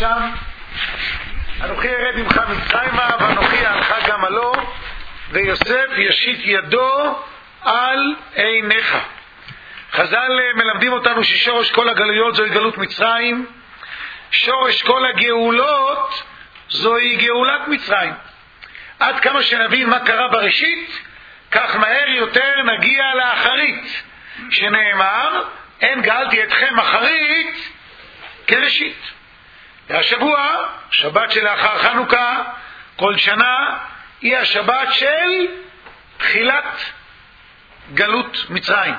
שם, אנוכי ארד ממך מצרימה ואנוכי אעלך גם עלו, ויוסף ישית ידו על עיניך. חז"ל מלמדים אותנו ששורש כל הגלויות זוהי גלות מצרים, שורש כל הגאולות זוהי גאולת מצרים. עד כמה שנבין מה קרה בראשית, כך מהר יותר נגיע לאחרית, שנאמר אין גאלתי אתכם אחרית כראשית. והשבוע, שבת שלאחר חנוכה, כל שנה היא השבת של תחילת גלות מצרים.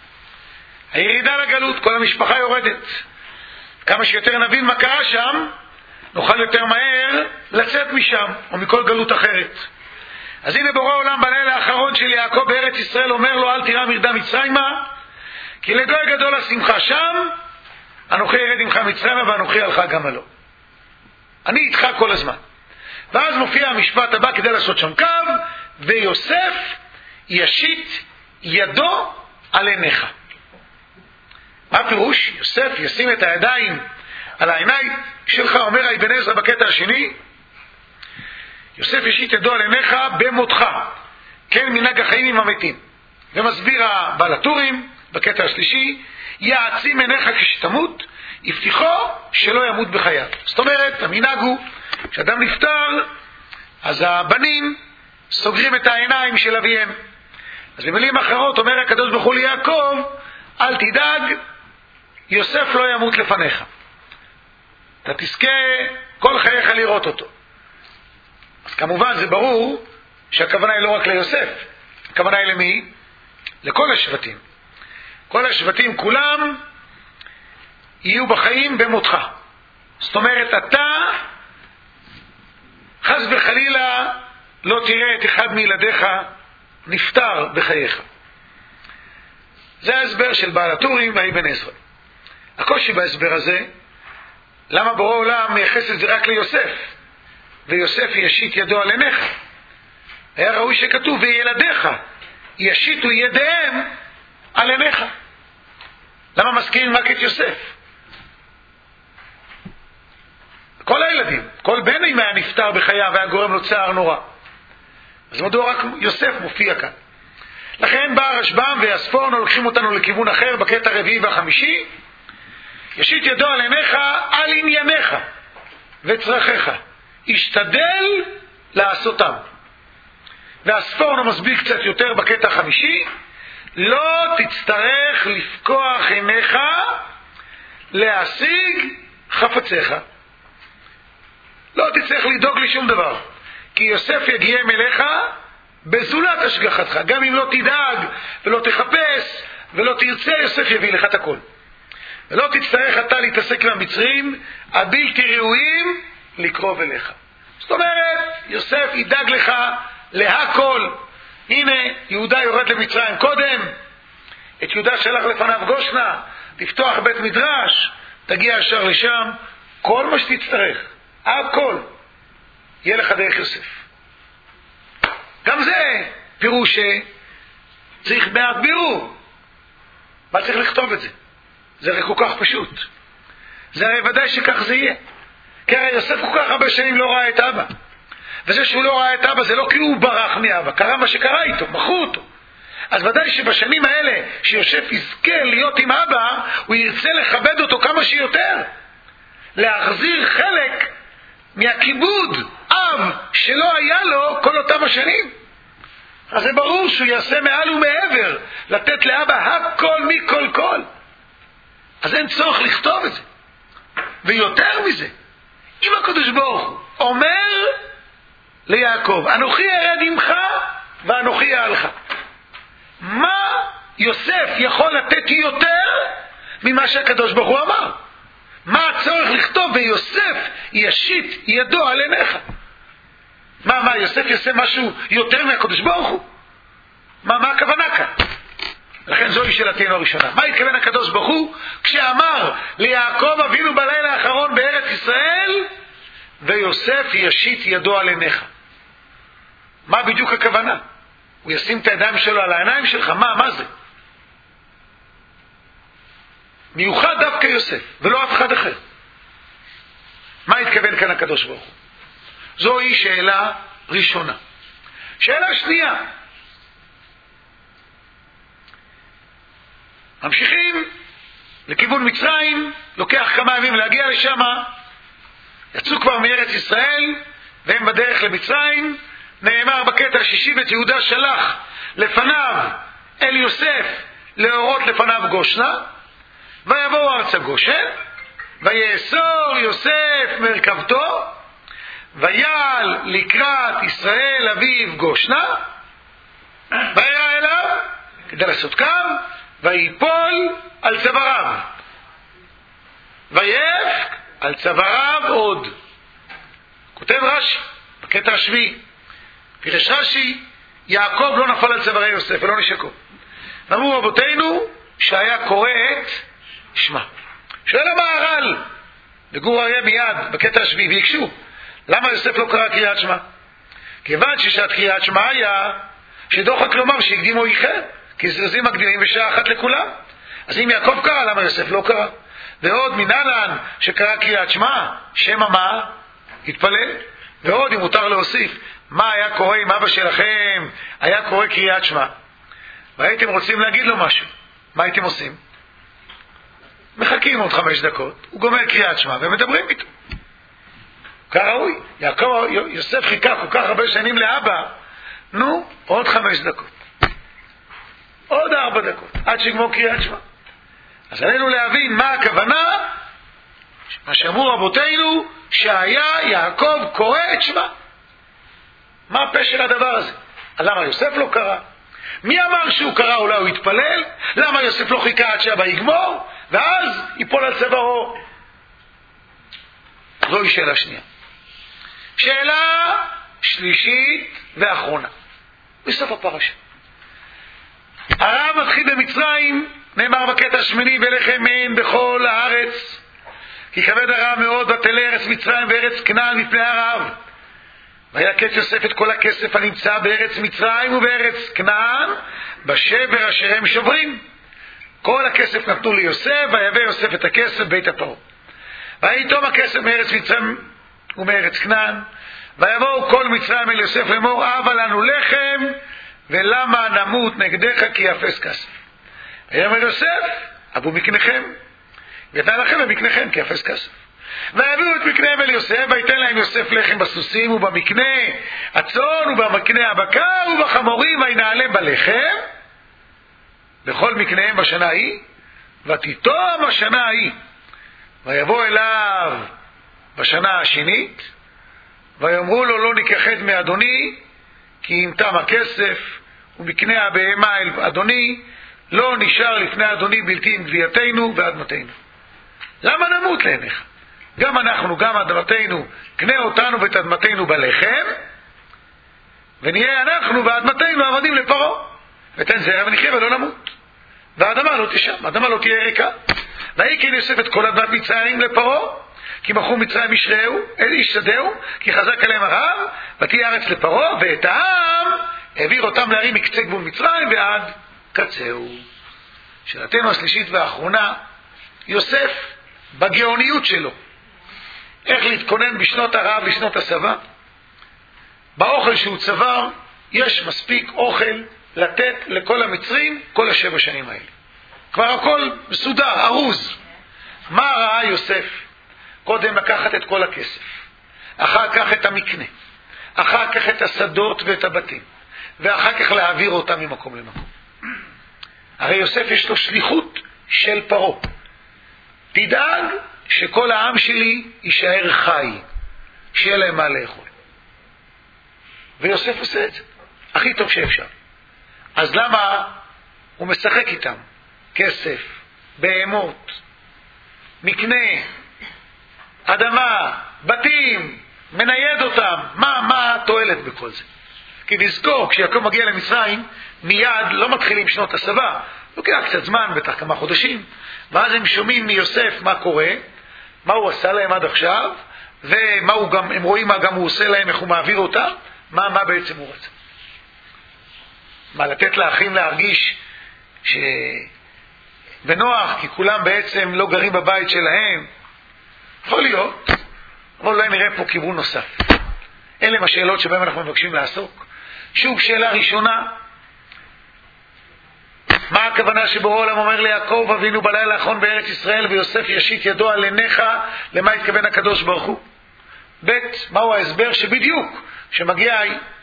הירידה לגלות, כל המשפחה יורדת. כמה שיותר נבין מה קרה שם, נוכל יותר מהר לצאת משם או מכל גלות אחרת. אז הנה בורא עולם בלילה האחרון של יעקב בארץ ישראל אומר לו אל תירא מרדה מצרימה, כי לגוי גדול השמחה שם, אנוכי ארד ממך מצרימה ואנוכי אעלך גם עלו. אני איתך כל הזמן. ואז מופיע המשפט הבא כדי לעשות שם קו, ויוסף ישית ידו על עיניך. מה הפירוש? יוסף ישים את הידיים על העיניים שלך, אומר אבן עזרא בקטע השני, יוסף ישית ידו על עיניך במותך, כן מנהג החיים עם המתים. ומסביר הבעל הטורים בקטע השלישי, יעצים עיניך כשתמות, הבטיחו שלא ימות בחייו. זאת אומרת, המנהג הוא, כשאדם נפטר, אז הבנים סוגרים את העיניים של אביהם. אז במילים אחרות אומר הקדוש ברוך הוא ליעקב, אל תדאג, יוסף לא ימות לפניך. אתה תזכה כל חייך לראות אותו. אז כמובן זה ברור שהכוונה היא לא רק ליוסף, הכוונה היא למי? לכל השבטים. כל השבטים כולם יהיו בחיים במותך. זאת אומרת, אתה חס וחלילה לא תראה את אחד מילדיך נפטר בחייך. זה ההסבר של בעל הטורים ואבן עזרא. הקושי בהסבר הזה, למה בורא עולם מייחס את זה רק ליוסף, ויוסף ישית ידו על עיניך? היה ראוי שכתוב וילדיך ישיתו ידיהם על עיניך. למה מזכירים רק את יוסף? כל הילדים, כל בן אם היה נפטר בחייו והיה גורם לו צער נורא, אז מדוע רק יוסף מופיע כאן? לכן בא הרשב"ם והספורן לוקחים אותנו לכיוון אחר בקטע הרביעי והחמישי, ישית ידו על עיניך על ענייניך וצרכיך, השתדל לעשותם. והספורן מסביר קצת יותר בקטע החמישי, לא תצטרך לפקוח עיניך להשיג חפציך. לא תצטרך לדאוג לי שום דבר, כי יוסף יגיע אליך בזולת השגחתך. גם אם לא תדאג ולא תחפש ולא תרצה, יוסף יביא לך את הכל. ולא תצטרך אתה להתעסק עם המצרים הבלתי ראויים לקרוב אליך. זאת אומרת, יוסף ידאג לך להכל. הנה, יהודה יורד למצרים קודם, את יהודה שלח לפניו גושנה, לפתוח בית מדרש, תגיע ישר לשם, כל מה שתצטרך, הכל, יהיה לך דרך יוסף. גם זה פירוש שצריך מעט בירור. מה צריך לכתוב את זה? זה הרי כל כך פשוט. זה הרי ודאי שכך זה יהיה. כי הרי יוסף כל כך הרבה שנים לא ראה את אבא. וזה שהוא לא ראה את אבא זה לא כי הוא ברח מאבא, קרה מה שקרה איתו, מכרו אותו. אז ודאי שבשנים האלה שיוסף יזכה להיות עם אבא, הוא ירצה לכבד אותו כמה שיותר, להחזיר חלק מהכיבוד אב שלא היה לו כל אותם השנים. אז זה ברור שהוא יעשה מעל ומעבר, לתת לאבא הכל מכל כל. אז אין צורך לכתוב את זה. ויותר מזה, אם הקדוש ברוך הוא אומר ליעקב, אנוכי ארד עמך ואנוכי אעלך, מה יוסף יכול לתת יותר ממה שהקדוש ברוך הוא אמר? מה הצורך לכתוב ויוסף ישית ידו על עיניך? מה יוסף יעשה משהו יותר מהקדוש ברוך הוא? מה הכוונה כאן? לכן זוהי שאלתנו הראשונה. מה התכוון הקדוש ברוך הוא כשאמר ליעקב אבינו בלילה האחרון בארץ ישראל, ויוסף ישית ידו על עיניך? מה בדיוק הכוונה? הוא ישים את הידיים שלו על העיניים שלך? מה זה? מיוחד דווקא יוסף ולא אף אחד אחר. מה התכוון כאן הקדוש ברוך הוא? זוהי שאלה ראשונה. שאלה שנייה. ממשיכים לכיוון מצרים, לוקח כמה ימים להגיע לשם, יצאו כבר מארץ ישראל, והם בדרך למצרים, נאמר בקטע השישי, ואת יהודה שלח לפניו אל יוסף להורות לפניו גושנה, ויבואו ארצה גושן, ויאסור יוסף מרכבתו, ויעל לקראת ישראל אביו גושנה, וירא אליו כדי לעשות קו, ויפול על צוואריו, ויף על צוואריו עוד. כותב רש"י בקטע השביעי, פירש רש"י, יעקב לא נפל על צווארי יוסף ולא נשקו. אמרו רבותינו שהיה קורא את שמע. שואל המהר"ל בגור אריה מיד בקטע השביעי, ויקשו למה יוסף לא קרא קריאת שמע? כיוון ששעת קריאת שמע היה שדוחק לומר שהקדימו איחר, כי זרזים מקדימים בשעה אחת לכולם. אז אם יעקב קרא, למה יוסף לא קרא? ועוד מנהלן שקרא קריאת שמע, שמא מה? התפלל. ועוד אם מותר להוסיף, מה היה קורה אם אבא שלכם היה קורא קריאת שמע והייתם רוצים להגיד לו משהו, מה הייתם עושים? מחכים עוד 5 דקות, הוא גומר קריאת שמע ומדברים איתו כראוי. יוסף חיכה כל כך הרבה שנים לאבא, נו, עוד 5 דקות, עוד 4 דקות עד שיגמור קריאת שמע. אז עלינו להבין מה הכוונה, מה שאמרו רבותינו שהיה יעקב קורא את שמע. מה הפשר הדבר הזה? למה יוסף לא קרא? מי אמר שהוא קרא? אולי הוא התפלל? למה יוסף לא חיכה עד שאבא יגמור ואז ייפול על צווארו? זוהי שאלה שנייה. שאלה שלישית ואחרונה בסוף הפרשה. הרעב מתחיל במצרים, נאמר בקטע השמיני, ולחם אין בכל הארץ, כי כבד הרעב מאוד ותל ארץ מצרים וארץ כנען מפני הרעב. וילקט יוסף את כל הכסף הנמצא בארץ מצרים ובארץ כנען בשבר אשר הם שוברים. כל הכסף נתנו ליוסף, ויבא יוסף את הכסף בית הפרעה. ויתום הכסף מארץ מצרים ומארץ כנען, ויבואו כל מצרים אל יוסף לאמור, הבה לנו לחם ולמה נמות נגדך כי יאפס כסף. ויאמר יוסף, אבו מקניכם ונתן לכם במקניכם כי יאפס כסף. ויביאו את מקניהם אל יוסף, ויתן להם יוסף לחם בסוסים ובמקנה הצאן ובמקנה הבקר ובחמורים, וינעלם בלחם בכל מקניהם בשנה ההיא, ותיתום השנה ההיא. ויבוא אליו בשנה השנית, ויאמרו לו, לא ניקחד מאדוני, כי אם תם הכסף ומקנה הבהמה אל אדוני, לא נשאר לפני אדוני בלתי עם גבייתנו ואדמתנו. למה נמות לעיניך? גם אנחנו, גם אדמתנו, קנה אותנו ואת אדמתנו בלחם, ונהיה אנחנו ואדמתנו עבדים לפרעה. ותן זרע ונחיה ולא נמות. והאדמה לא תשם, האדמה לא תהיה ריקה. ויקן יוסף את כל אדמת מצרים לפרעה, כי מכרו מצרים ישדהו, כי חזק עליהם הרעב, ותהיה ארץ לפרעה, ואת העם העביר אותם להרים מקצה גבול מצרים ועד קצהו. שאלתנו השלישית והאחרונה, יוסף בגאוניות שלו, איך להתכונן בשנות הרעב לשנות השבע. באוכל שהוא צבר יש מספיק אוכל לתת לכל המצרים כל 7 שנים האלה, כבר הכל מסודר, ארוז. מה ראה יוסף? קודם לקחת את כל הכסף, אחר כך את המקנה, אחר כך את השדות ואת הבתים, ואחר כך להעביר אותם ממקום למקום. הרי יוסף יש לו שליחות של פרעה, תדאג שכל העם שלי יישאר חי, שיהיה להם מה לאכול. ויוסף עושה את זה הכי טוב שאפשר. אז למה הוא משחק איתם? כסף, בהמות, מקנה, אדמה, בתים, מנייד אותם. מה התועלת בכל זה? כי נזכור, כשיעקב מגיע למצרים, מיד לא מתחילים שנות השבע, לוקח קצת זמן, בטח כמה חודשים, ואז הם שומעים מיוסף מה קורה, מה הוא עשה להם עד עכשיו, ומה הוא גם, הם רואים מה גם הוא עושה להם, איך הוא מעביר אותם, מה בעצם הוא רצה. מה, לתת לאחים להרגיש בנוח, כי כולם בעצם לא גרים בבית שלהם? יכול להיות, אבל אולי נראה פה כיוון נוסף. אלה השאלות שבהם אנחנו מבקשים לעסוק. שוב, שאלה ראשונה, מה הכוונה שבורא עולם אומר ליעקב אבינו בלילה האחרון בארץ ישראל ויוסף ישית ידו על עיניך, למה התכוון הקדוש ברוך הוא? ב', מהו ההסבר שבדיוק שמגיע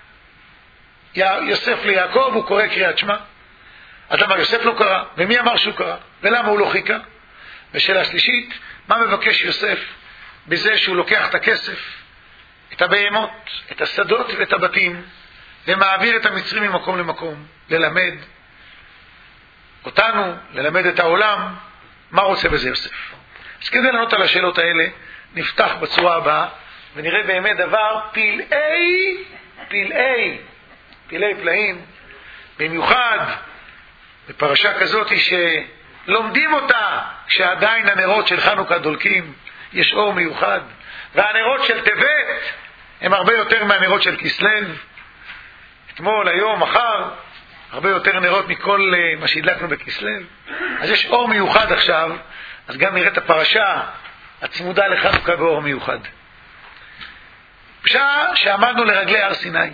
יוסף ליעקב הוא קורא קריאת שמע? אז למה יוסף לא קרא? ומי אמר שהוא קרא? ולמה הוא לא חיכה? ושאלה שלישית, מה מבקש יוסף בזה שהוא לוקח את הכסף, את הבהמות, את השדות ואת הבתים, ומעביר את המצרים ממקום למקום, ללמד אותנו, ללמד את העולם? מה רוצה בזה יוסף? אז כדי לענות על השאלות האלה, נפתח בצורה הבאה, ונראה באמת דבר פלאי פלאים, במיוחד בפרשה כזאת שלומדים אותה כשעדיין הנרות של חנוכה דולקים, יש אור מיוחד, והנרות של טבת הם הרבה יותר מהנרות של כסלו. אתמול, היום, מחר, הרבה יותר נרות מכל מה שהדלקנו בכסלו. אז יש אור מיוחד עכשיו, אז גם נראה את הפרשה הצמודה לחנוכה באור מיוחד. בשעה שעמדנו לרגלי הר סיני,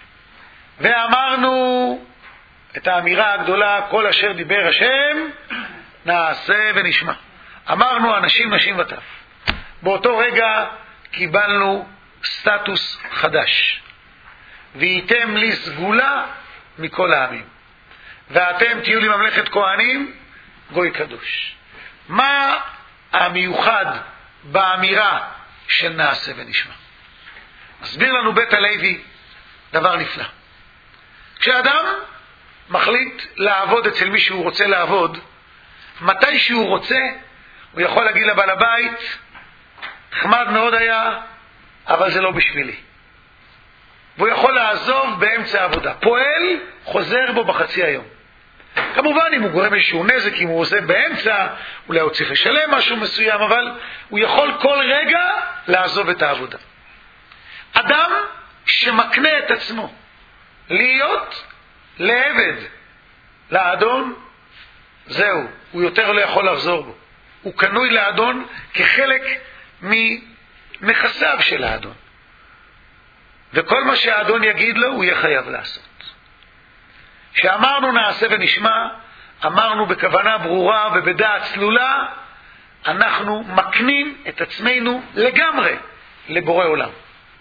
ואמרנו את האמירה הגדולה, כל אשר דיבר השם, נעשה ונשמע. אמרנו אנשים, נשים וטף. באותו רגע קיבלנו סטטוס חדש. והייתם לי סגולה מכל העמים. ואתם תהיו לי ממלכת כהנים, גוי קדוש. מה המיוחד באמירה של נעשה ונשמע? מסביר לנו בית הלוי דבר נפלא. כשאדם מחליט לעבוד אצל מי שהוא רוצה לעבוד, מתי שהוא רוצה, הוא יכול להגיד לבעל הבית, חמד מאוד היה, אבל זה לא בשבילי. והוא יכול לעזוב באמצע העבודה. פועל, חוזר בו בחצי היום. כמובן, אם הוא גורם איזשהו נזק, אם הוא עושה באמצע, אולי הוא צריך לשלם משהו מסוים, אבל הוא יכול כל רגע לעזוב את העבודה. אדם שמקנה את עצמו להיות לעבד, לאדון, זהו, הוא יותר לא יכול לחזור בו. הוא קנוי לאדון כחלק מנכסיו של האדון. וכל מה שהאדון יגיד לו, הוא יהיה חייב לעשות. כשאמרנו נעשה ונשמע, אמרנו בכוונה ברורה ובדעת צלולה, אנחנו מקנים את עצמנו לגמרי לבורא עולם.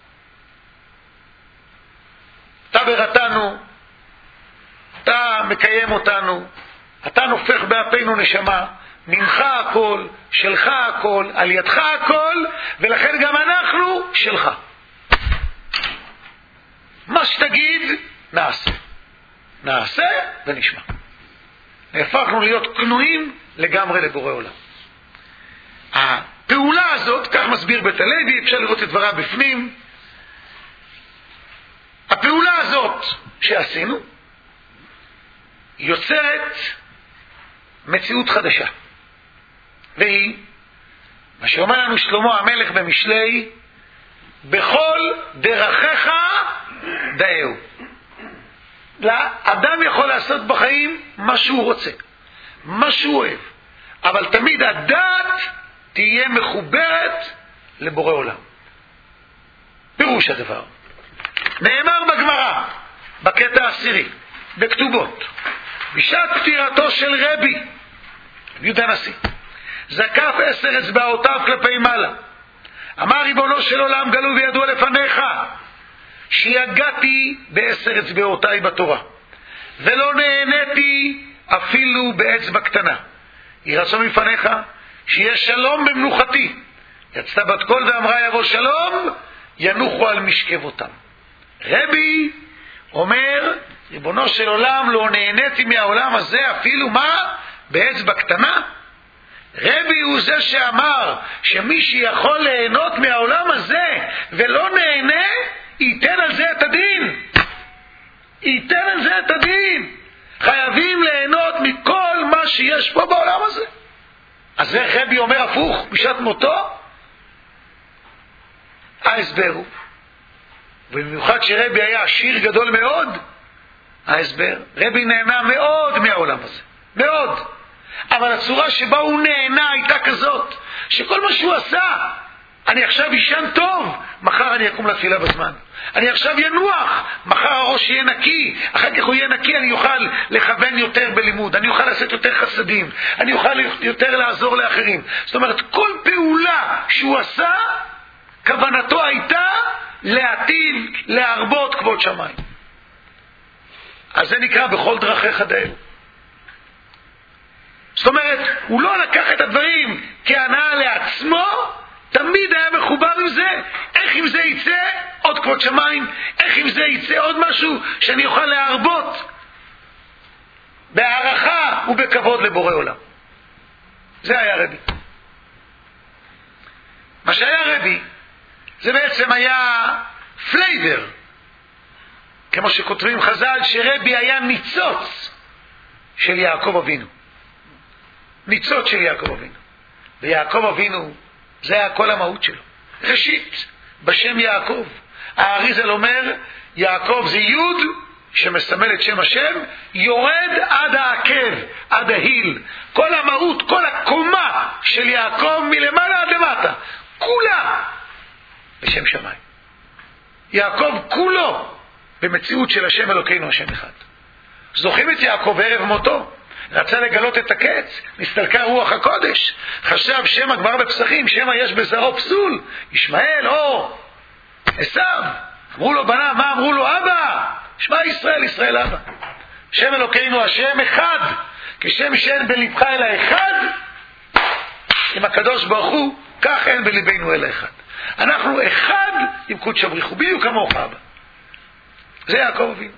אתה בראתנו, אתה מקיים אותנו, אתה נופך באפינו נשמה, ממך הכל, שלך הכל, על ידך הכל, ולכן גם אנחנו שלך. מה שתגיד, נעשה. נעשה ונשמע. נהפכנו להיות קנויים לגמרי לבורא עולם. הפעולה הזאת, כך מסביר בית הלוי, אפשר לראות את דבריו בפנים, הפעולה הזאת שעשינו, יוצרת מציאות חדשה. והיא, מה שאומר לנו שלמה המלך במשלי, בכל דרכיך דאהו. לאדם יכול לעשות בחיים מה שהוא רוצה, מה שהוא אוהב, אבל תמיד הדעת תהיה מחוברת לבורא עולם. פירוש הדבר, נאמר בגמרא, בקטע העשירי, בכתובות, בשעת פטירתו של רבי, יהודה הנשיא, זקף 10 אצבעותיו כלפי מעלה, אמר ריבונו של עולם, גלו וידוע לפניך, שיגעתי ב10 אצבעותיי בתורה, ולא נהניתי אפילו באצבע קטנה. יהי רצון מפניך שיש שלום במנוחתי. יצתה בת קול ואמרה יבוא שלום, ינוחו על משכבותם. רבי אומר, ריבונו של עולם, לא נהניתי מהעולם הזה אפילו מה? באצבע קטנה. רבי הוא זה שאמר שמי שיכול ליהנות מהעולם הזה ולא נהנה, ייתן על זה את הדין. ייתן על זה את הדין. חייבים ליהנות מכל מה שיש פה בעולם הזה. אז איך רבי אומר הפוך בשעת מותו? ההסבר הוא, ובמיוחד שרבי היה עשיר גדול מאוד, ההסבר, רבי נהנה מאוד מהעולם הזה, מאוד. אבל הצורה שבה הוא נהנה הייתה כזאת, שכל מה שהוא עשה אני עכשיו ישן טוב, מחר אני אקום לתפילה בזמן. אני עכשיו ינוח, מחר הראש יהיה נקי, אחר כך הוא יהיה נקי, אני אוכל לכוון יותר בלימוד, אני אוכל לעשות יותר חסדים, אני אוכל יותר לעזור לאחרים. זאת אומרת, כל פעולה שהוא עשה, כוונתו הייתה להטיל, להרבות כבוד שמיים. אז זה נקרא בכל דרכיך דאהו. זאת אומרת, הוא לא לקח את הדברים כהנאה לעצמו, תמיד היה מחובר עם זה. איך עם זה יצא עוד כבוד שמיים, איך עם זה יצא עוד משהו שאני אוכל להרבות בהערכה ובכבוד לבורא עולם. זה היה רבי. מה שהיה רבי זה בעצם היה פלייבר, כמו שכותבים חז"ל, שרבי היה ניצוץ של יעקב אבינו. ניצוץ של יעקב אבינו. ויעקב אבינו זה היה כל המהות שלו. ראשית, בשם יעקב. האריזל אומר, יעקב זה יוד שמסמל את שם השם, יורד עד העקב, עד ההיל. כל המהות, כל הקומה של יעקב מלמעלה עד למטה, כולה בשם שמיים. יעקב כולו במציאות של השם אלוקינו, השם אחד. זוכרים את יעקב ערב מותו? רצה לגלות את הקץ, נסתלקה רוח הקודש, חשב שמא כבר בפסחים, שמא יש בזרעו פסול, ישמעאל או עשיו. אמרו לו בניו, מה אמרו לו? אבא, שמע ישראל, ישראל אבא. שם אלוקינו השם אחד, כשם שאין בלבך אלא אחד, עם הקדוש ברוך הוא, כך אין בלבנו אלא אחד. אנחנו אחד עם קודש בריך הוא, בדיוק כמוך אבא. זה יעקב אבינו.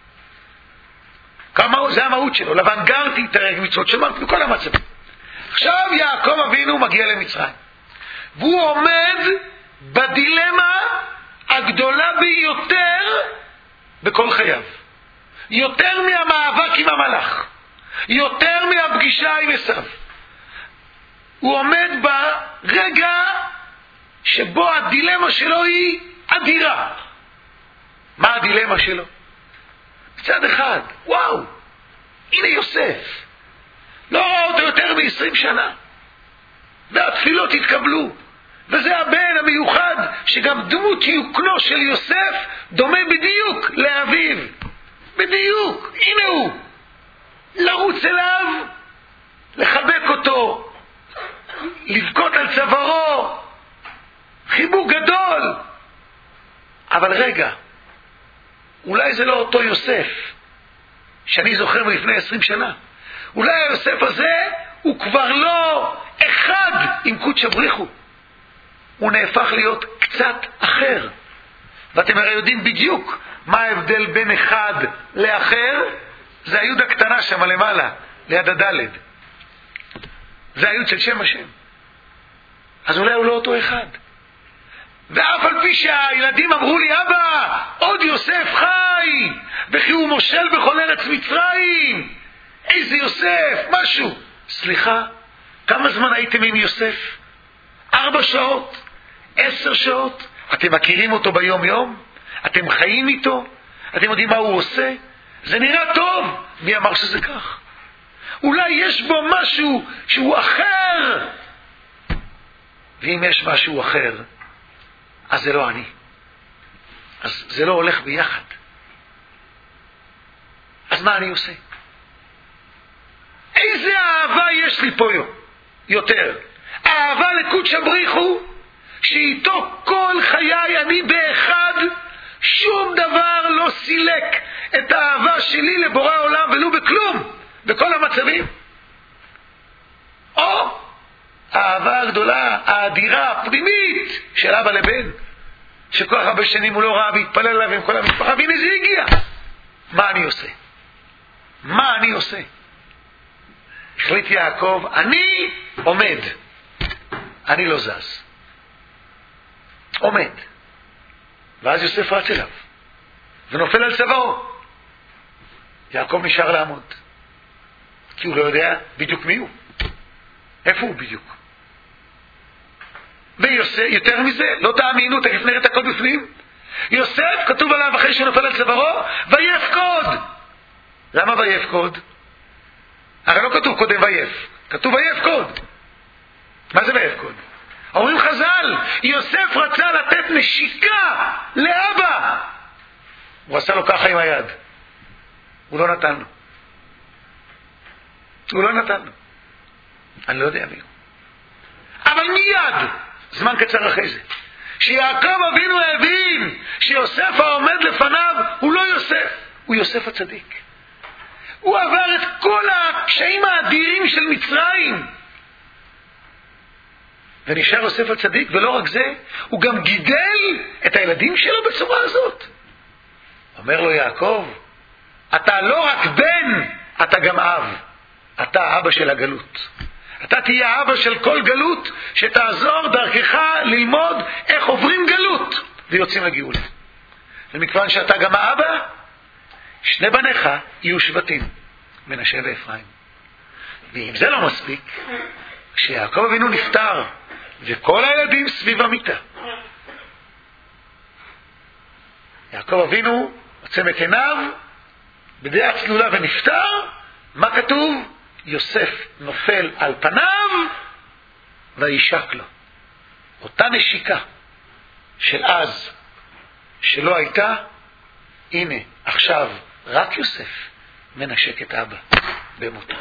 זה המהות שלו. לבנגרתי תרג מצוות שמרת בכל המצבים. עכשיו יעקב אבינו מגיע למצרים, והוא עומד בדילמה הגדולה ביותר בכל חייו, יותר מהמאבק עם המלאך, יותר מהפגישה עם עשיו. הוא עומד ברגע שבו הדילמה שלו היא אדירה. מה הדילמה שלו? מצד אחד, וואו, הנה יוסף, לא ראה אותו יותר מ-20 שנה, והתפילות התקבלו, וזה הבן המיוחד שגם דמות יוקנו של יוסף דומה בדיוק לאביו, בדיוק, הנה הוא, לרוץ אליו, לחבק אותו, לבכות על צווארו, חיבוק גדול. אבל רגע, אולי זה לא אותו יוסף שאני זוכר מלפני 20 שנה. אולי היוסף הזה הוא כבר לא אחד עם קודש בריך הוא. הוא נהפך להיות קצת אחר. ואתם הרי יודעים בדיוק מה ההבדל בין אחד לאחר. זה היוד הקטנה שם למעלה, ליד הדלת. זה היוד של שם השם. אז אולי הוא לא אותו אחד. ואף על פי שהילדים אמרו לי, אבא, עוד יוסף חי, וכי הוא מושל בכל ארץ מצרים, איזה יוסף, משהו. סליחה, כמה זמן הייתם עם יוסף? 4 שעות? 10 שעות? אתם מכירים אותו ביום יום? אתם חיים איתו? אתם יודעים מה הוא עושה? זה נראה טוב. מי אמר שזה כך? אולי יש בו משהו שהוא אחר. ואם יש משהו אחר, אז זה לא אני. אז זה לא הולך ביחד. אז מה אני עושה? איזה אהבה יש לי פה יותר? אהבה לקודש בריך הוא, שאיתו כל חיי אני באחד, שום דבר לא סילק את האהבה שלי לבורא עולם ולא בכלום, בכל המצבים. או האהבה הגדולה, האדירה, הפנימית של אבא לבן, שכל כך הרבה שנים הוא לא ראה והתפלל עליו עם כל המשפחה, והנה זה הגיע. מה אני עושה? מה אני עושה? החליט יעקב, אני עומד, אני לא זז. עומד. ואז יוסף רץ אליו ונופל על צווארו. יעקב נשאר לעמוד, כי הוא לא יודע בדיוק מי הוא, איפה הוא בדיוק. ויוסף, יותר מזה, לא תאמינו, תכף נראה את הכל בפנים. יוסף, כתוב עליו אחרי שנופל על צווארו, ויפקוד. למה ויפקוד? הרי לא כתוב קודם ויף, כתוב ויפקוד. מה זה ויפקוד? אומרים חז"ל, יוסף רצה לתת נשיקה לאבא, הוא עשה לו ככה עם היד, הוא לא נתן לו. אני לא יודע מי הוא. אבל מיד, זמן קצר אחרי זה, שיעקב אבינו הבין שיוסף העומד לפניו הוא לא יוסף, הוא יוסף הצדיק. הוא עבר את כל הקשיים האדירים של מצרים ונשאר יוסף הצדיק. ולא רק זה, הוא גם גידל את הילדים שלו בצורה הזאת. אומר לו יעקב, אתה לא רק בן, אתה גם אב. אתה אבא של הגלות. אתה תהיה אבא של כל גלות, שתעזור דרכך ללמוד איך עוברים גלות ויוצאים לגאולה. ומכיוון שאתה גם האבא, שני בניך יהיו שבטים, מנשה ואפרים. ואם זה לא מספיק, כשיעקב אבינו נפטר וכל הילדים סביב המיטה, יעקב אבינו עוצם את עיניו בדעה צלולה ונפטר. מה כתוב? יוסף נופל על פניו וישק לו. אותה נשיקה של אז שלא הייתה, הנה עכשיו רק יוסף מנשק את אבא במותו.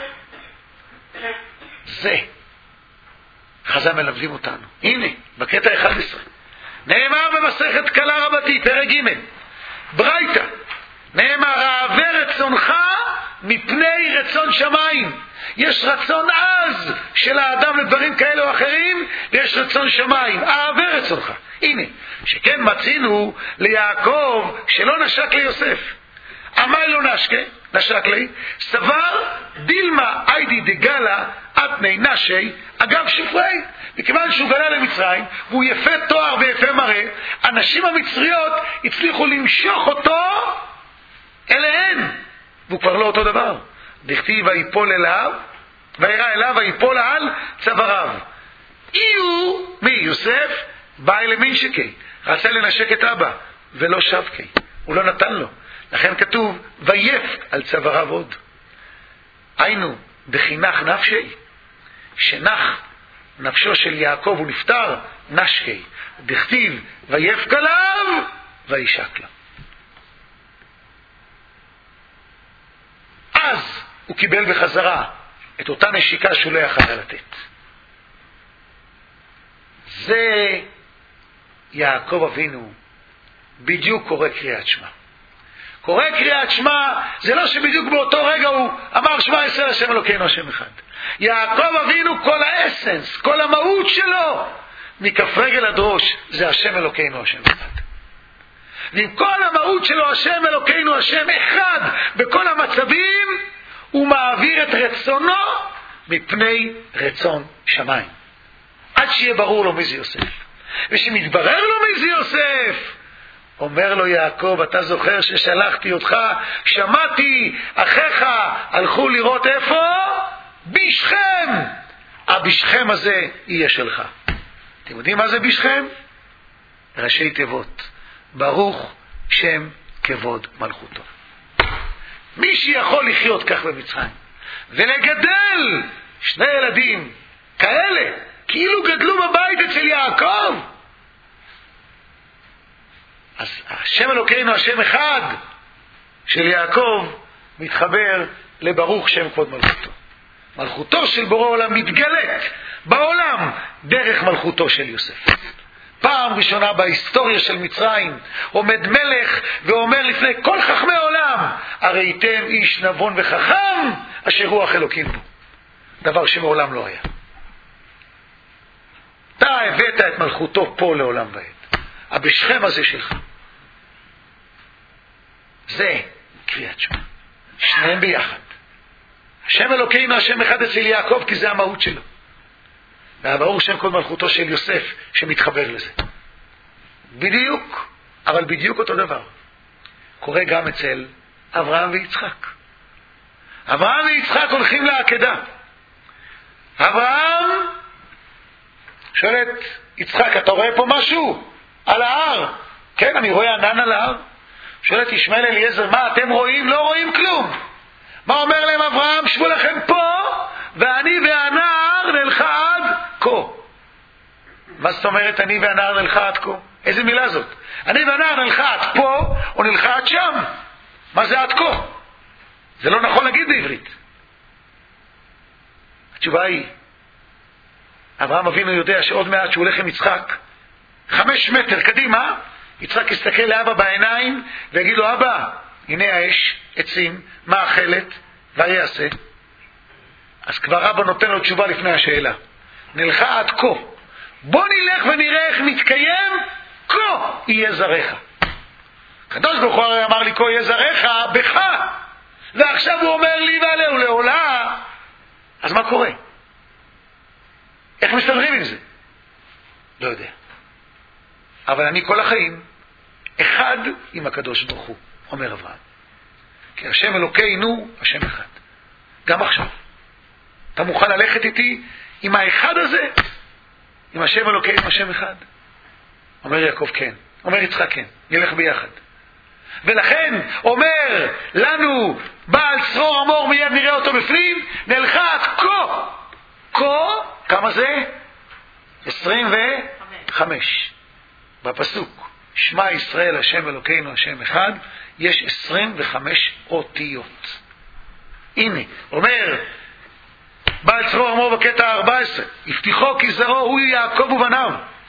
זה חז"ל מלמדים אותנו. הנה בקטע 11 נאמר במסכת קלה רבתי פרק ג' ברייתא, נאמר אהבה רצונך מפני רצון שמיים. יש רצון עז של האדם לדברים כאלה או אחרים, ויש רצון שמיים. אהבה רצונך. הנה, שכן מצינו ליעקב שלא נשק ליוסף. אמר לו נשק לי, סבר דילמה איידי דגלה אתני נשי אגב שפרי. מכיוון שהוא גלה למצרים והוא יפה תואר ויפה מראה, הנשים המצריות הצליחו למשוך אותו אליהן, והוא כבר לא אותו דבר. דכתיב ויפול אליו, וירא אליו ויפול על צוואריו. אילו מי יוסף בא אל מנשקי, רצה לנשק את אבא ולא שבקי, הוא לא נתן לו. לכן כתוב ויף על צוואריו עוד. היינו דחינך נפשי, שנח נפשו של יעקב הוא נפטר נשקי. דכתיב ויף כליו וישק לו. אז הוא קיבל בחזרה את אותה נשיקה שהוא לא יכל לתת. זה יעקב אבינו בדיוק קורא קריאת שמע. קורא קריאת שמע זה לא שבדיוק באותו רגע הוא אמר שמע ישראל השם אלוקינו השם אחד. יעקב אבינו כל האסנס, כל המהות שלו מכף רגל עד ראש זה השם אלוקינו השם אחד. ועם כל המהות שלו השם אלוקינו השם אחד בכל המצבים, הוא מעביר את רצונו מפני רצון שמיים, עד שיהיה ברור לו מי זה יוסף. ושמתברר לו מי זה יוסף, אומר לו יעקב, אתה זוכר ששלחתי אותך, שמעתי אחיך הלכו לראות איפה? בשכם. הבשכם הזה יהיה שלך. אתם יודעים מה זה בשכם? ראשי תיבות, ברוך שם כבוד מלכותו. מי שיכול לחיות כך במצרים ולגדל שני ילדים כאלה כאילו גדלו בבית אצל יעקב, אז השם אלוקינו השם אחד של יעקב מתחבר לברוך שם כבוד מלכותו. מלכותו של בורא עולם מתגלת בעולם דרך מלכותו של יוסף. פעם ראשונה בהיסטוריה של מצרים עומד מלך ואומר לפני כל חכמי עולם, הראיתם איש נבון וחכם אשר רוח אלוקים בו. דבר שמעולם לא היה. אתה הבאת את מלכותו פה לעולם ועד. הבשכם הזה שלך. זה קריאת שמע. שניהם ביחד. השם אלוקינו השם אחד אצל יעקב כי זה המהות שלו. והברוך שם כל מלכותו של יוסף שמתחבר לזה. בדיוק, אבל בדיוק אותו דבר. קורה גם אצל אברהם ויצחק. אברהם ויצחק הולכים לעקדה. אברהם שואל את יצחק, אתה רואה פה משהו? על ההר. כן, אני רואה ענן על ההר. שואל את ישמעאל אליעזר, מה אתם רואים? לא רואים כלום. מה אומר להם אברהם? שבו לכם פה, ואני והנער נלכה עד כה. מה זאת אומרת אני והנער נלכה עד כה? איזה מילה זאת? אני והנער נלכה עד פה או נלכה עד שם? מה זה עד כה? זה לא נכון להגיד בעברית. התשובה היא, אברהם אבינו יודע שעוד מעט שהוא הולך עם יצחק 5 מטר קדימה, יצחק יסתכל לאבא בעיניים ויגיד לו, אבא, הנה האש, עצים, מאכלת, ויעשה. אז כבר אבא נותן לו תשובה לפני השאלה. נלכה עד כה. בוא נלך ונראה איך מתקיים, כה יהיה זרעך. הקדוש ברוך הוא אמר לי, כה יהיה זרעך בך. ועכשיו הוא אומר לי ועלהו לעולה. אז מה קורה? איך מסתדרים עם זה? לא יודע. אבל אני כל החיים אחד עם הקדוש ברוך הוא, אומר אברהם. כי השם אלוקינו, השם אחד. גם עכשיו. אתה מוכן ללכת איתי עם האחד הזה? עם השם אלוקינו, השם אחד? אומר יעקב כן. אומר יצחק כן. נלך ביחד. ולכן אומר לנו בעל צרור אמור, מיד נראה אותו בפנים, נלכה עד כה. כה, כמה זה? 25. בפסוק שמע ישראל השם אלוקינו השם אחד, יש 25 אותיות. הנה, אומר בעל צרור אמור בקטע 14, הבטיחו כי זרעו הוא יעקב ובניו.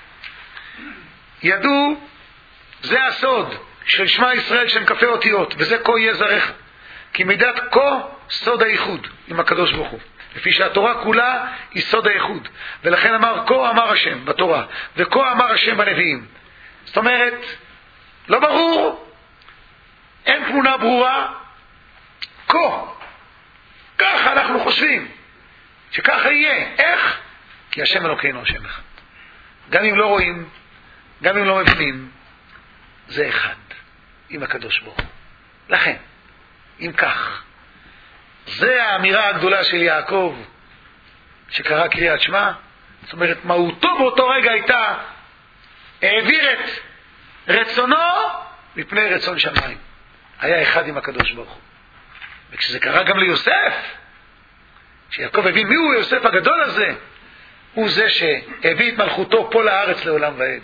ידעו, זה הסוד של שמע ישראל שהם כ"ה אותיות, וזה כה יהיה זרעך. כי מידת כה סוד הייחוד עם הקדוש ברוך הוא. לפי שהתורה כולה היא סוד הייחוד. ולכן אמר כה אמר השם בתורה, וכה אמר השם בנביאים. זאת אומרת, לא ברור, אין תמונה ברורה, כה. ככה אנחנו חושבים, שככה יהיה. איך? כי השם אלוקינו השם אחד. גם אם לא רואים, גם אם לא מבינים, זה אחד עם הקדוש ברוך הוא. לכן, אם כך, זה האמירה הגדולה של יעקב שקרא קריאת שמע. זאת אומרת, מהותו באותו רגע הייתה, העביר את רצונו מפני רצון שמיים. היה אחד עם הקדוש ברוך הוא. וכשזה קרה גם ליוסף, שיעקב הבין מי הוא יוסף הגדול הזה, הוא זה שהביא את מלכותו פה לארץ לעולם ועד.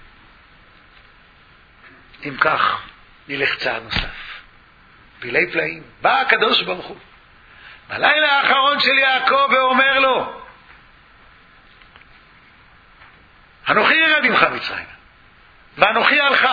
אם כך, נלך צעד נוסף. פלאי פלאים, בא הקדוש ברוך הוא בלילה האחרון של יעקב ואומר לו, אנוכי ירד עמך מצרים, ואנוכי עלך,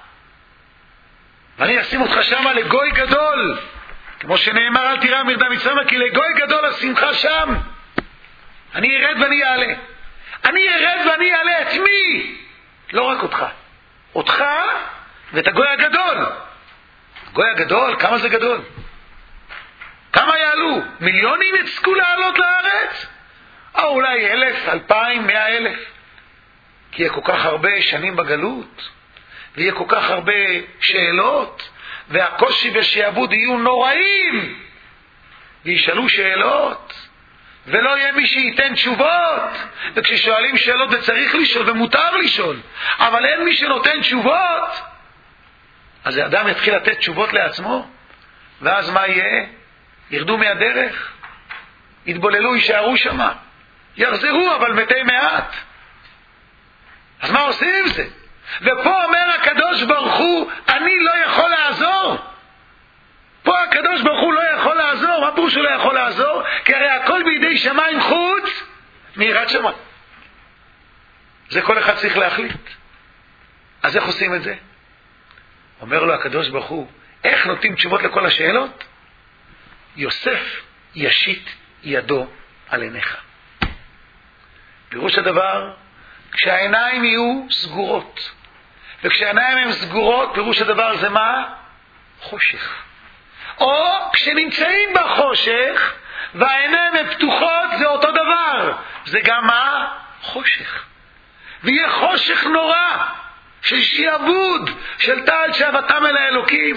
ואני אשים אותך שמה לגוי גדול, כמו שנאמר אל תירא מרדה מצרים, כי לגוי גדול אשימך שם. אני ירד ואני אעלה. אני ירד ואני אעלה את מי? לא רק אותך, אותך ואת הגוי הגדול. הגוי הגדול, כמה זה גדול? כמה יעלו? מיליונים יצקו לעלות לארץ? או אולי 1,000, 2,000, 100,000. כי יהיה כל כך הרבה שנים בגלות, ויהיה כל כך הרבה שאלות, והקושי והשעבוד יהיו נוראים, וישאלו שאלות, ולא יהיה מי שייתן תשובות. וכששואלים שאלות וצריך לשאול ומותר לשאול, אבל אין מי שנותן תשובות, אז האדם יתחיל לתת תשובות לעצמו, ואז מה יהיה? ירדו מהדרך, יתבוללו, יישארו שמה, יחזרו אבל מתי מעט. אז מה עושים עם זה? ופה אומר הקדוש ברוך הוא, אני לא יכול לעזור. פה הקדוש ברוך הוא לא יכול לעזור. מה פירוש הוא לא יכול לעזור? כי הרי הכל בידי שמיים חוץ מיראת שמיים. זה כל אחד צריך להחליט. אז איך עושים את זה? אומר לו הקדוש ברוך הוא, איך נותנים תשובות לכל השאלות? יוסף ישית ידו על עיניך. פירוש הדבר, כשהעיניים יהיו סגורות, וכשהעיניים הן סגורות, פירוש הדבר זה מה? חושך. או כשנמצאים בחושך והעיניים הן פתוחות, זה אותו דבר, זה גם מה? חושך. ויהיה חושך נורא של שיעבוד, של טל שעבתם אל האלוקים.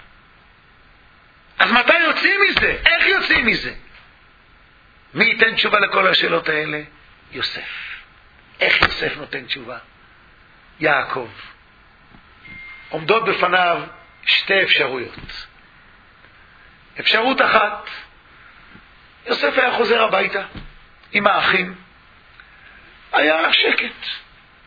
אז מתי יוצאים מזה? איך יוצאים מזה? מי ייתן תשובה לכל השאלות האלה? יוסף. איך יוסף נותן תשובה? יעקב. עומדות בפניו שתי אפשרויות. אפשרות אחת, יוסף היה חוזר הביתה עם האחים, היה שקט,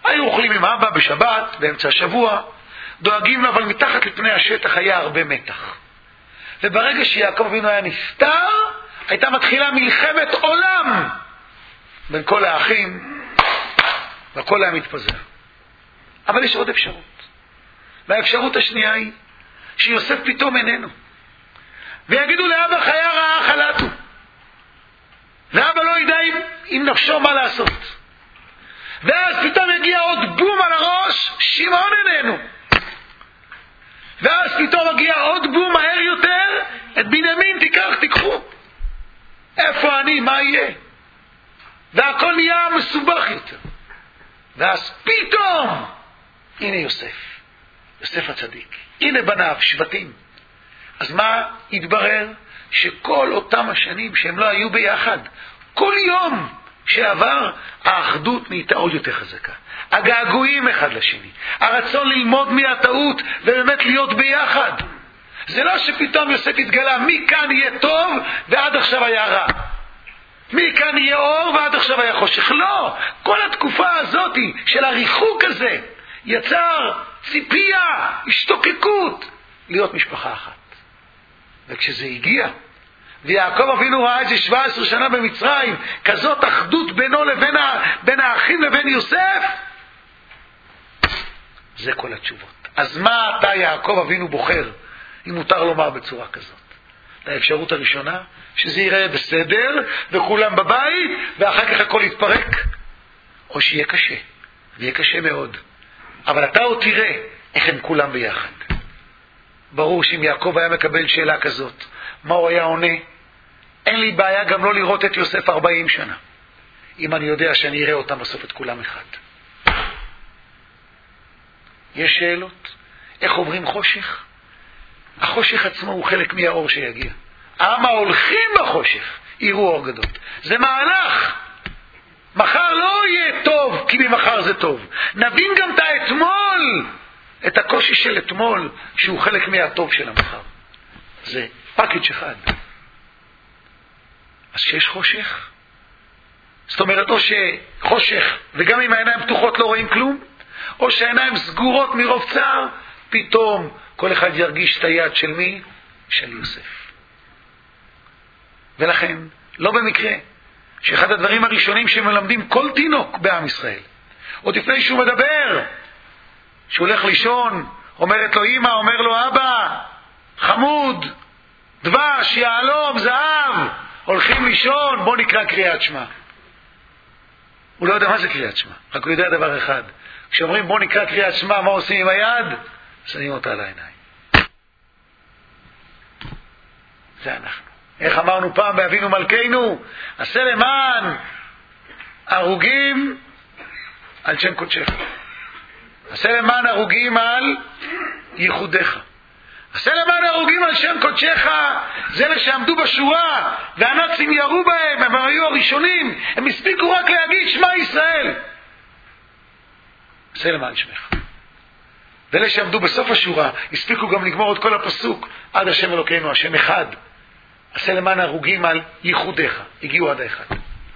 היו אוכלים עם אבא בשבת, באמצע השבוע, דואגים לו, אבל מתחת לפני השטח היה הרבה מתח. וברגע שיעקב אבינו היה נפטר, הייתה מתחילה מלחמת עולם בין כל האחים, והכל היה מתפזר. אבל יש עוד אפשרות. והאפשרות השנייה היא שיוסף פתאום איננו. ויגידו לאבא חיה רעה חלטו. ואבא לא ידע עם נפשו מה לעשות. ואז פתאום יגיע עוד בום על הראש, שמעון איננו. ואז פתאום מגיע עוד בום מהר יותר, את בנימין תיקחו. איפה אני? מה יהיה? והכל נהיה מסובך יותר. ואז פתאום, הנה יוסף הצדיק. הנה בניו, שבטים. אז מה התברר? שכל אותם השנים שהם לא היו ביחד, כל יום שעבר, האחדות נהייתה עוד יותר חזקה. הגעגועים אחד לשני. הרצון ללמוד מהטעות ובאמת להיות ביחד. זה לא שפתאום יוסף התגלה, מכאן יהיה טוב ועד עכשיו היה רע. מכאן יהיה אור ועד עכשיו היה חושך. לא, כל התקופה הזאת של הריחוק הזה יצר ציפייה, השתוקקות להיות משפחה אחת. וכשזה הגיע, ויעקב אבינו ראה את זה 17 שנה במצרים, כזאת אחדות בינו בין האחים לבין יוסף, זה כל התשובות. אז מה אתה יעקב אבינו בוחר, אם מותר לומר בצורה כזאת? האפשרות הראשונה, שזה ייראה בסדר, וכולם בבית, ואחר כך הכל יתפרק, או שיהיה קשה, ויהיה קשה מאוד. אבל אתה עוד תראה איך הם כולם ביחד. ברור שאם יעקב היה מקבל שאלה כזאת, מה הוא היה עונה? אין לי בעיה גם לא לראות את יוסף 40 שנה, אם אני יודע שאני אראה אותם בסוף את כולם אחד. יש שאלות, איך עוברים חושך? החושך עצמו הוא חלק מהאור שיגיע. אמה הולכים בחושך, יראו אור גדול. זה מהלך. מחר לא יהיה טוב, כי ממחר זה טוב. נבין גם את האתמול, את הקושי של אתמול, שהוא חלק מהטוב של המחר. זה פאקג' אחד. אז שיש חושך, זאת אומרת, או שחושך, וגם אם העיניים פתוחות לא רואים כלום, או שהעיניים סגורות מרוב צער, פתאום כל אחד ירגיש את היד של מי? של יוסף. ולכן, לא במקרה, שאחד הדברים הראשונים שמלמדים כל תינוק בעם ישראל, עוד לפני שהוא מדבר, שהוא הולך לישון, אומרת לו אמא, אומר לו אבא, חמוד, דבש, יעלום, זהב, הולכים לישון, בוא נקרא קריאת שמע. הוא לא יודע מה זה קריאת שמע, רק הוא יודע דבר אחד. כשאומרים בוא נקרא קריאת שמע, מה עושים עם היד? שמים אותה על העיניים. זה אנחנו. איך אמרנו פעם באבינו מלכנו? עשה למען הרוגים על שם קודשך. עשה למען הרוגים על ייחודך. עשה למען הרוגים על שם קודשך, זה שעמדו בשורה והנאצים ירו בהם, הם היו הראשונים, הם הספיקו רק להגיד שמע ישראל. עשה למען שמך. ואלה שעמדו בסוף השורה הספיקו גם לגמור את כל הפסוק עד השם אלוקינו, השם אחד. עשה למען הרוגים על ייחודך, הגיעו עד האחד.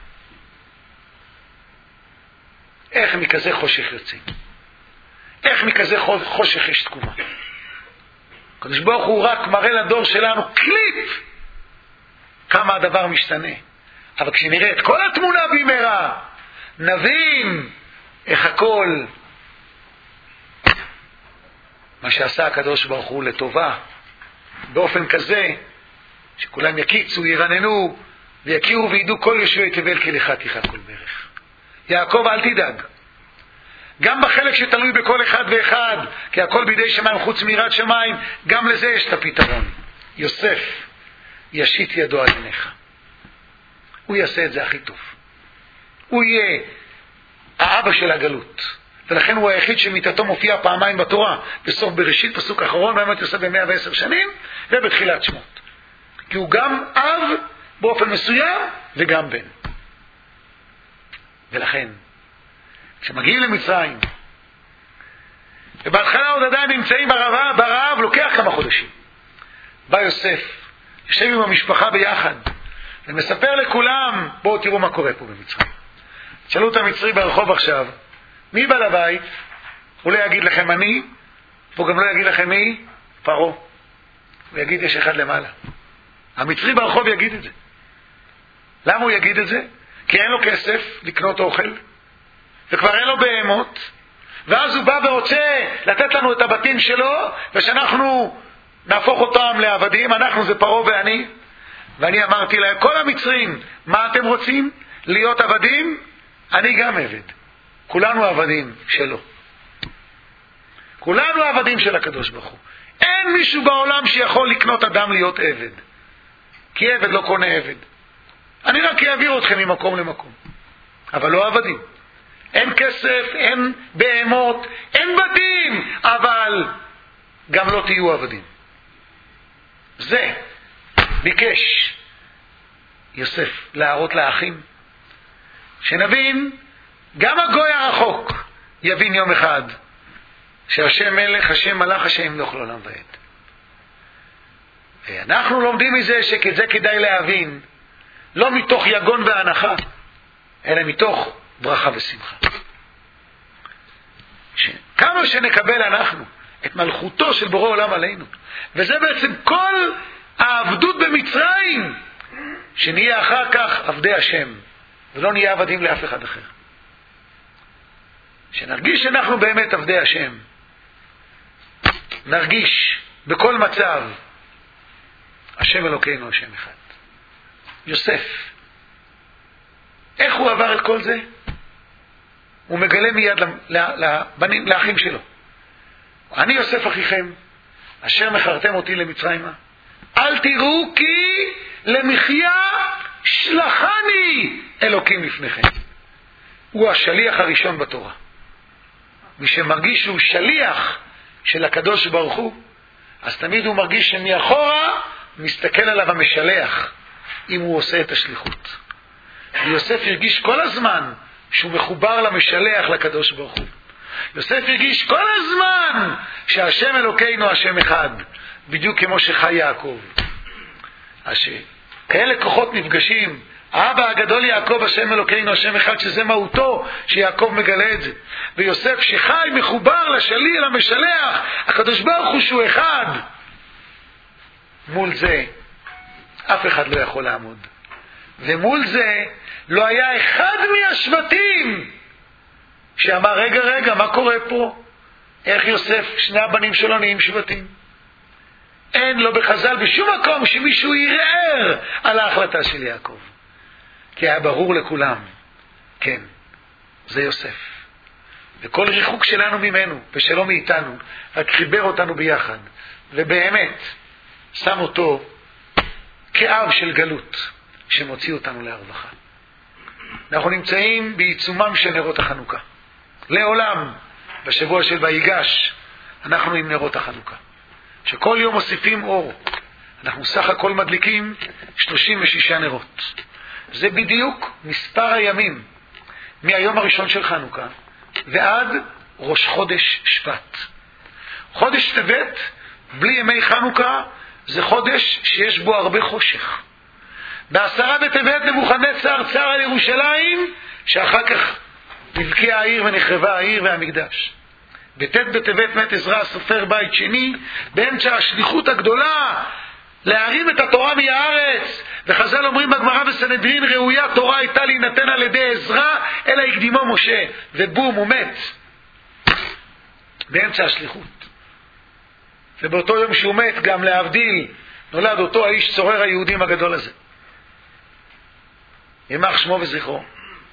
איך מכזה חושך יוצאים? איך מכזה חושך יש תקומה? הקדוש ברוך הוא רק מראה לדור שלנו קליפ כמה הדבר משתנה. אבל כשנראה את כל התמונה במהרה, נבין איך הכל מה שעשה הקדוש ברוך הוא לטובה, באופן כזה שכולם יקיצו, ירננו ויכירו וידעו כל יושבי תבל כלך תיכה כל ברך. יעקב אל תדאג, גם בחלק שתלוי בכל אחד ואחד, כי הכל בידי שמיים חוץ מיראת שמיים, גם לזה יש את הפתרון. יוסף ישית ידו על עיניך, הוא יעשה את זה הכי טוב. הוא יהיה האבא של הגלות, ולכן הוא היחיד שמיתתו מופיע פעמיים בתורה, בסוף בראשית פסוק אחרון, באמת יוסף ב110 שנים, ובתחילת שמות. כי הוא גם אב באופן מסוים וגם בן. ולכן כשמגיעים למצרים, ובהתחלה עוד עדיין נמצאים ברעב, לוקח כמה חודשים. בא יוסף, יושב עם המשפחה ביחד, ומספר לכולם, בואו תראו מה קורה פה במצרים. תשאלו את המצרי ברחוב עכשיו, מי בעל הבית? הוא לא יגיד לכם אני, והוא גם לא יגיד לכם מי? פרעה. הוא יגיד יש אחד למעלה. המצרי ברחוב יגיד את זה. למה הוא יגיד את זה? כי אין לו כסף לקנות אוכל, וכבר אין לו בהמות, ואז הוא בא ורוצה לתת לנו את הבתים שלו, ושאנחנו נהפוך אותם לעבדים. אנחנו זה פרעה ואני. ואני אמרתי להם, כל המצרים, מה אתם רוצים? להיות עבדים? אני גם עבד. כולנו עבדים שלו. כולנו עבדים של הקדוש ברוך הוא. אין מישהו בעולם שיכול לקנות אדם להיות עבד. כי עבד לא קונה עבד. אני רק אעביר אתכם ממקום למקום. אבל לא עבדים. אין כסף, אין בהמות, אין בתים, אבל גם לא תהיו עבדים. זה ביקש יוסף להראות לאחים, שנבין, גם הגוי הרחוק יבין יום אחד שהשם מלך, השם מלך, השם ימלוך לעולם ועד. ואנחנו לומדים מזה שזה כדאי להבין, לא מתוך יגון והנחה, אלא מתוך ברכה ושמחה. כמה שנקבל אנחנו את מלכותו של בורא עולם עלינו, וזה בעצם כל העבדות במצרים, שנהיה אחר כך עבדי השם, ולא נהיה עבדים לאף אחד אחר. שנרגיש שאנחנו באמת עבדי השם, נרגיש בכל מצב השם אלוקינו, השם אחד. יוסף, איך הוא עבר את כל זה? הוא מגלה מיד לבנים, לאחים שלו. אני יוסף אחיכם, אשר מכרתם אותי למצרימה. אל תראו כי למחיה שלחני אלוקים לפניכם. הוא השליח הראשון בתורה. מי שמרגיש שהוא שליח של הקדוש ברוך הוא, אז תמיד הוא מרגיש שמאחורה מסתכל עליו המשלח, אם הוא עושה את השליחות. ויוסף הרגיש כל הזמן שהוא מחובר למשלח, לקדוש ברוך הוא. יוסף הרגיש כל הזמן שהשם אלוקינו השם אחד, בדיוק כמו שחי יעקב. כאלה כוחות נפגשים, האבא הגדול יעקב, השם אלוקינו השם אחד, שזה מהותו, שיעקב מגלה את זה. ויוסף שחי מחובר לשלי, למשלח, הקדוש ברוך הוא שהוא אחד. מול זה אף אחד לא יכול לעמוד. ומול זה לא היה אחד מהשבטים שאמר רגע, מה קורה פה? איך יוסף, שני הבנים שלו נהיים שבטים? אין לו בחז"ל בשום מקום שמישהו ירער על ההחלטה של יעקב. כי היה ברור לכולם, כן, זה יוסף. וכל ריחוק שלנו ממנו ושלא מאיתנו, רק חיבר אותנו ביחד. ובאמת, שם אותו כאב של גלות שמוציא אותנו להרווחה. אנחנו נמצאים בעיצומם של נרות החנוכה. לעולם, בשבוע של ויגש, אנחנו עם נרות החנוכה. שכל יום מוסיפים אור. אנחנו סך הכל מדליקים 36 נרות. זה בדיוק מספר הימים מהיום הראשון של חנוכה ועד ראש חודש שבט. חודש טבת, בלי ימי חנוכה, זה חודש שיש בו הרבה חושך. בעשרה בטבת נבוכדנצר צר על ירושלים, שאחר כך נבקעה העיר ונחרבה העיר והמקדש. בט' בטבת מת עזרא הסופר בית שני, באמצע השליחות הגדולה להרים את התורה מהארץ. וחז"ל אומרים בגמרא בסנהדרין, ראויה תורה הייתה להינתן על ידי עזרא, אלא הקדימו משה. ובום, הוא מת באמצע השליחות. ובאותו יום שהוא מת, גם להבדיל, נולד אותו האיש צורר היהודים הגדול הזה, ימח שמו וזכרו.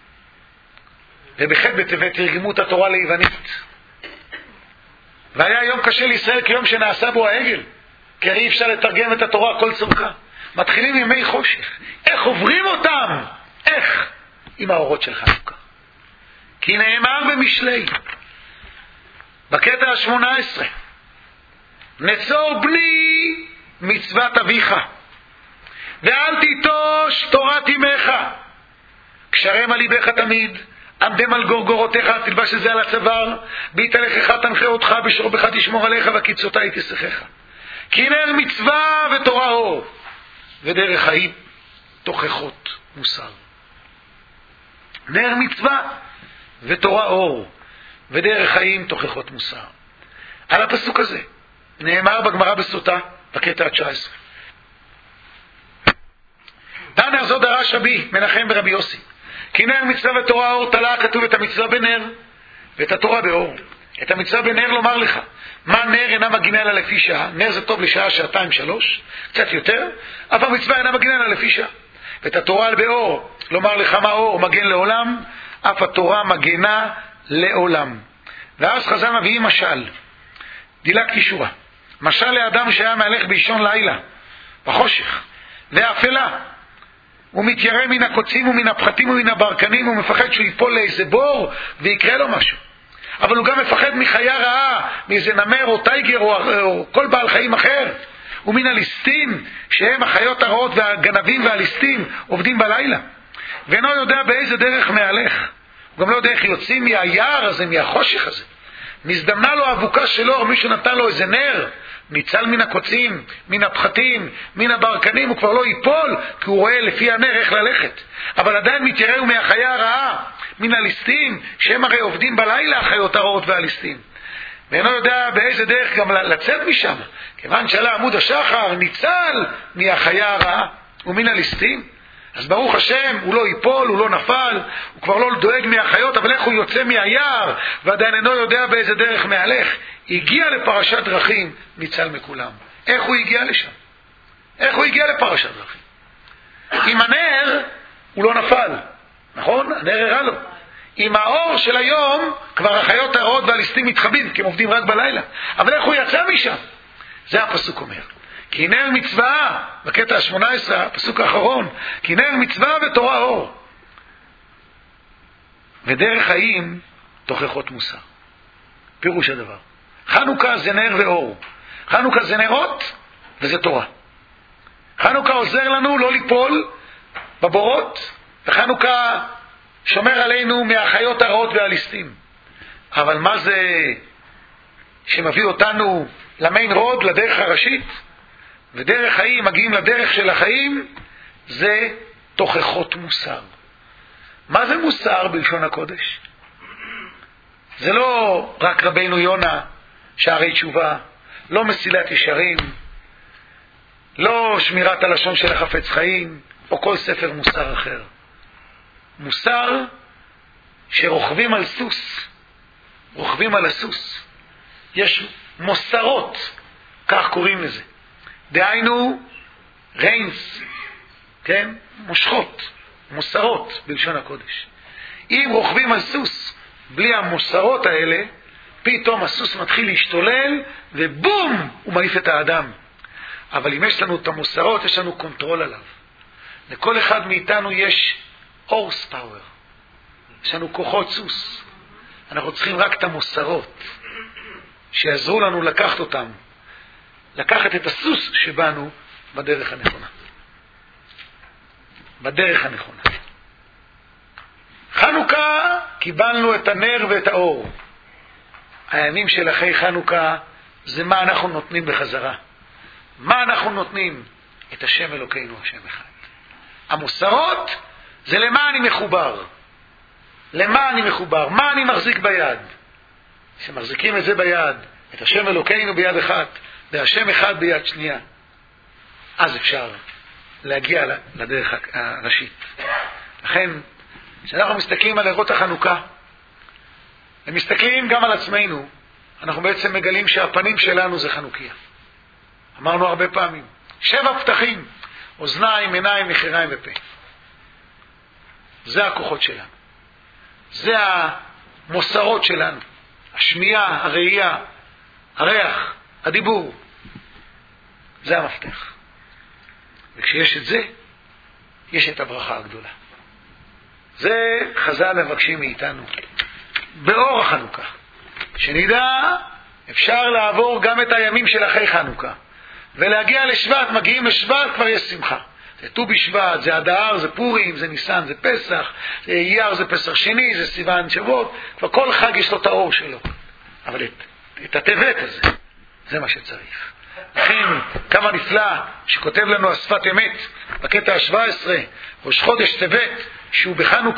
ובח' בטבת תרגמו את התורה ליוונית. והיה יום קשה לישראל כיום שנעשה בו העגל, כי הרי אפשר לתרגם את התורה כל צורכה. מתחילים ימי חושך. איך עוברים אותם? איך? עם האורות של חנוכה. כי נאמר במשלי, בקטע ה-18, נצור בני מצוות אביך, ואל תיטוש תורת אמך, קשרם על ליבך תמיד, עמדם על גורגורותיך, תלבש את זה על הצוואר, בהתהלכך תנחה אותך, בשורבך תשמור עליך, וקיצותי תשחך. כי נר מצווה ותורה אור, ודרך חיים תוכחות מוסר. נר מצווה ותורה אור, ודרך חיים תוכחות מוסר. על הפסוק הזה נאמר בגמרא בסוטה, בקטע 19. תנא זו דרש רבי מנחם ברבי יוסי, כי נר מצווה ותורה אור תלה, כתוב את המצווה בנר ואת התורה באור. את המצווה בנר לומר לך, מה נר אינה מגינה לה לפי שעה, נר זה טוב לשעה, שעתיים, 3, קצת יותר, אף המצווה אינה מגינה לה לפי שעה. ואת התורה באור לומר לך, מה אור מגן לעולם, אף התורה מגנה לעולם. ואז חז"ל מביאים משל, דילגתי שורה, משל לאדם שהיה מהלך באישון לילה בחושך ואפלה, הוא מתיירא מן הקוצים ומן הפחתים ומן הברקנים, הוא מפחד שהוא ייפול לאיזה בור ויקרה לו משהו, אבל הוא גם מפחד מחיה רעה, מאיזה נמר או טייגר או כל בעל חיים אחר, ומן הליסטים שהם החיות הרעות והגנבים והליסטים עובדים בלילה, ואינו יודע באיזה דרך מהלך, הוא גם לא יודע איך יוצאים מהיער הזה, מהחושך הזה. נזדמנה לו אבוקה שלו, או מישהו נתן לו איזה נר, ניצל מן הקוצים, מן הפחתים, מן הברקנים, הוא כבר לא ייפול, כי הוא רואה לפי הנר איך ללכת. אבל עדיין מתיירא מהחיה הרעה, מן הליסטים, שהם הרי עובדים בלילה, החיות הרעות והליסטים. ואינו יודע באיזה דרך גם לצאת משם, כיוון שעלה עמוד השחר, ניצל מהחיה הרעה ומן הליסטים. אז ברוך השם, הוא לא ייפול, הוא לא נפל, הוא כבר לא דואג מהחיות, אבל איך הוא יוצא מהיער, ועדיין אינו יודע באיזה דרך מהלך, הגיע לפרשת דרכים, ניצל מכולם. איך הוא הגיע לשם? איך הוא הגיע לפרשת דרכים? עם הנר, הוא לא נפל, נכון? הנר הראה לו. עם האור של היום, כבר החיות הרעות והליסטים מתחבאים, כי הם עובדים רק בלילה. אבל איך הוא יצא משם? זה הפסוק אומר. כי נר מצווה, בקטע 18, הפסוק האחרון, כי נר מצווה ותורה אור. ודרך חיים תוכחות מוסר. פירוש הדבר. חנוכה זה נר ואור. חנוכה זה נרות וזה תורה. חנוכה עוזר לנו לא ליפול בבורות, וחנוכה שומר עלינו מהחיות הרעות והליסטים. אבל מה זה שמביא אותנו למיין רוד, לדרך הראשית? ודרך חיים, מגיעים לדרך של החיים, זה תוכחות מוסר. מה זה מוסר בלשון הקודש? זה לא רק רבינו יונה, שערי תשובה, לא מסילת ישרים, לא שמירת הלשון של החפץ חיים, או כל ספר מוסר אחר. מוסר שרוכבים על סוס, רוכבים על הסוס. יש מוסרות, כך קוראים לזה. דהיינו, ריינס, כן? מושכות, מוסרות בלשון הקודש. אם רוכבים על סוס בלי המוסרות האלה, פתאום הסוס מתחיל להשתולל, ובום, הוא מעיף את האדם. אבל אם יש לנו את המוסרות, יש לנו קונטרול עליו. לכל אחד מאיתנו יש הורס פאוור. יש לנו כוחות סוס. אנחנו צריכים רק את המוסרות, שיעזרו לנו לקחת אותם. לקחת את הסוס שבנו בדרך הנכונה. בדרך הנכונה. חנוכה קיבלנו את הנר ואת האור. הימים של אחרי חנוכה זה מה אנחנו נותנים בחזרה. מה אנחנו נותנים? את השם אלוקינו, השם אחד. המוסרות זה למה אני מחובר. למה אני מחובר? מה אני מחזיק ביד? כשמחזיקים את זה ביד, את השם אלוקינו ביד אחת, והשם אחד ביד שנייה, אז אפשר להגיע לדרך הראשית. לכן, כשאנחנו מסתכלים על נרות החנוכה, ומסתכלים גם על עצמנו, אנחנו בעצם מגלים שהפנים שלנו זה חנוכיה. אמרנו הרבה פעמים, 7 פתחים, אוזניים, עיניים, נחיריים ופה. זה הכוחות שלנו. זה המוסרות שלנו. השמיעה, הראייה, הריח, הדיבור. זה המפתח. וכשיש את זה, יש את הברכה הגדולה. זה חז"ל מבקשים מאיתנו. באור החנוכה. שנדע, אפשר לעבור גם את הימים של אחרי חנוכה. ולהגיע לשבט, מגיעים לשבט, כבר יש שמחה. זה ט"ו בשבט, זה אדר, זה פורים, זה ניסן, זה פסח, זה אייר, זה פסח שני, זה סיוון שבועות. כבר כל חג יש לו את האור שלו. אבל את הטבת הזה, זה מה שצריך. לכן, כמה נפלא שכותב לנו השפת אמת, בקטע ה-17, ראש חודש טבת, שהוא בחנוכה,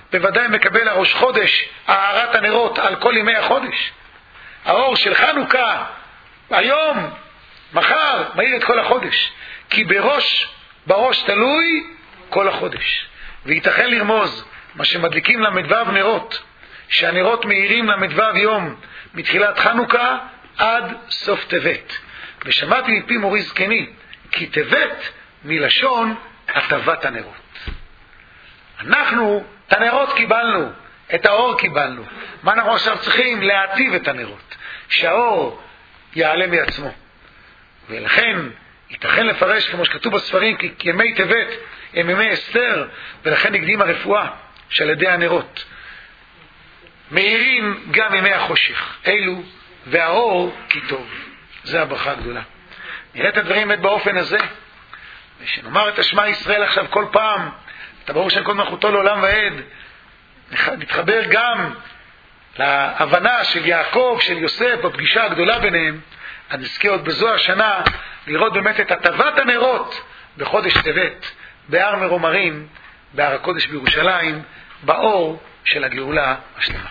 בוודאי מקבל הראש חודש, הארת הנרות על כל ימי החודש. האור של חנוכה, היום, מחר, מאיר את כל החודש. כי בראש תלוי כל החודש. וייתכן לרמוז, מה שמדליקים למדבב נרות, שהנרות מאירים למדבב יום, מתחילת חנוכה עד סוף טבת. ושמעתי מפי מורי זקני, כי טבת מלשון הטבת הנרות. אנחנו את הנרות קיבלנו, את האור קיבלנו. מה אנחנו עכשיו צריכים? להטיב את הנרות, שהאור יעלה מעצמו. ולכן ייתכן לפרש כמו שכתוב בספרים, כי ימי טבת הם ימי אסתר, ולכן הקדים הרפואה שעל ידי הנרות מאירים גם ימי החושך אלו, והאור כי טוב. זה הברכה הגדולה. נראה את הדברים באופן הזה, ושנאמר את השמע ישראל עכשיו כל פעם, אתה ברור שם כל מלכותו לעולם ועד, נתחבר גם להבנה של יעקב, של יוסף, בפגישה הגדולה ביניהם, עד נזכה עוד בזו השנה לראות באמת את הטבת הנרות בחודש טבת, בהר מרומרים, בהר הקודש בירושלים, באור של הגאולה השלמה.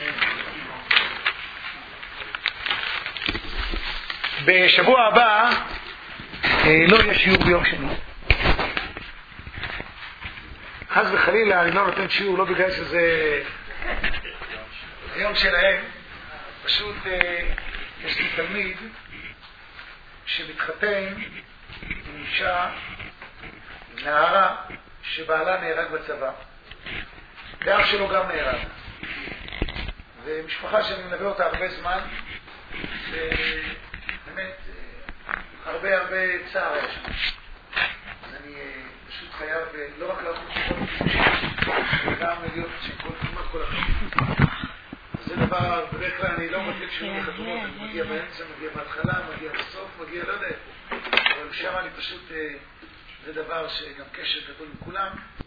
בשבוע הבא לא יהיה שיעור ביום שני. חס וחלילה אני לא נותן שיעור, לא בגלל שזה היום שלהם. פשוט יש לי תלמיד שמתחתן עם אישה, נערה, שבעלה נהרג בצבא, ואח שלו גם נהרג, ומשפחה שאני מלווה אותה הרבה זמן, ובאמת הרבה צער היה שם. אז אני פשוט חייב לא רק לעשות שכל גם להיות כל החיים. זה דבר, בדרך כלל אני לא מגיע כשאני חתונות, אני מגיע באמצע, מגיע בהתחלה, מגיע בסוף, מגיע לא יודע, אבל שם אני פשוט, זה דבר שגם קשר גדול עם כולם.